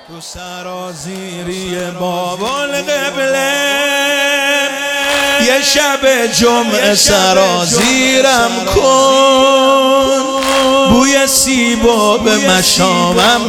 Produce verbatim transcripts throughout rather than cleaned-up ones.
تو سرازیری بابل قبله یه شب جمعه سرازیرم کن، بوی سیبا به مشامم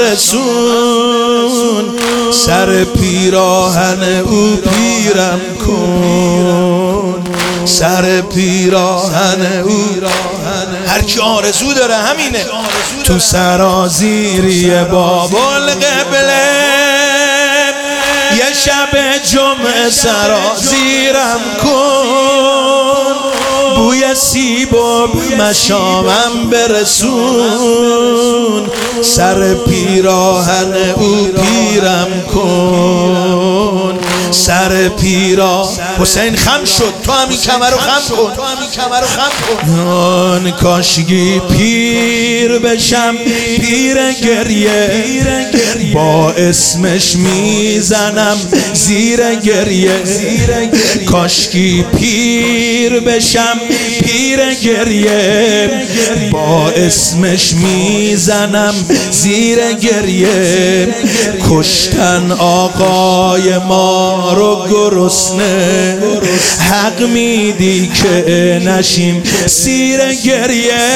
برسون، سر پیراهن او پیرم کن، سر پیراهن او. هر کی آرزو داره همینه. تو سرازیری بابل قبله یه شب جمعه سرازیرم کن، بوی سیبا به مشامم برسون، سر پیراهن او پیرم کن، سر پیرا. حسین خم شد، تو همین کمر رو خم کن، تو همین کمر رو خم کن. کاشگی پیر بشم، پیر گریه با اسمش میزنم زیر گریه. کاشکی پیر بشم، پیر گریه با اسمش میزنم زیر گریه. کشتن آقای ما رو گرسنه، حق میدی که نشیم سیر گریه.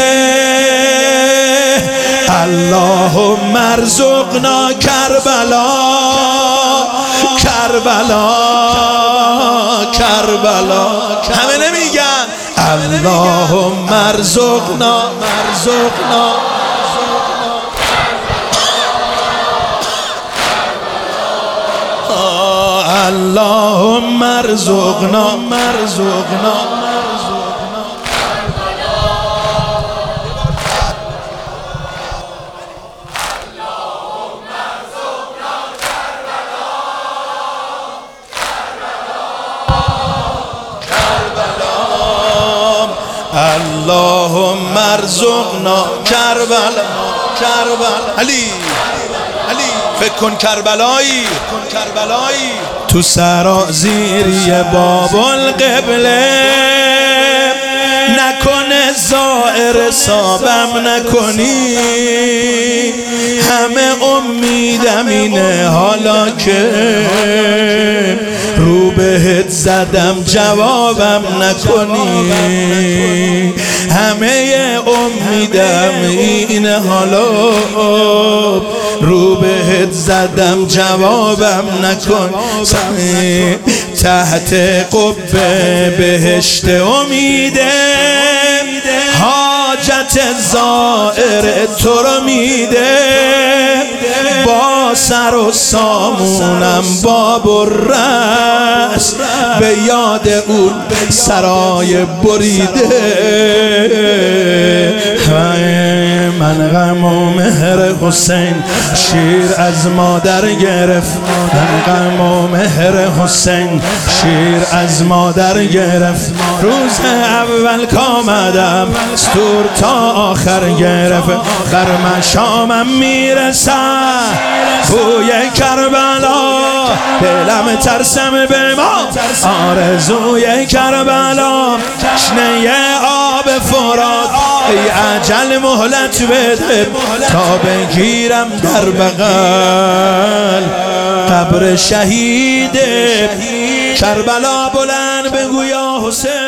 اللهم ارزقنا کربلا، کربلا، کربلا. همه نمیگن اللهم ارزقنا، ارزقنا. اللهم ارزقنا، ارزقنا. اللهم ارزقنا کربلا، کربلا. علی علی فکر کن کربلایی، کربلایی. تو سرازیری بابل قبله نکنه زائر صابم نکنی، همه امیدم اینه حالا که رو بهت زدم جوابم نکنی، همه امیدم اینه حالا رو بهت زدم جوابم نکن. تحت قبه بهشت امیده، حاجت زائر تو رو میده. با سر و سامونم باب و رأس، به یاد اون سرای بریده. من غم و مهر حسین شیر از مادر گرفت، من غم و مهر حسین شیر از مادر گرفت. روز اول کامدم ستور تا آخر گرفت، در مشامم میرسد بوی کربلا. دلم ترسم به ما آرزوی کربلا، تشنه آب فرات ای اجل مهلت بده تا بگیرم در بغل قبر شهید کربلا. بلند بگو یا حسین.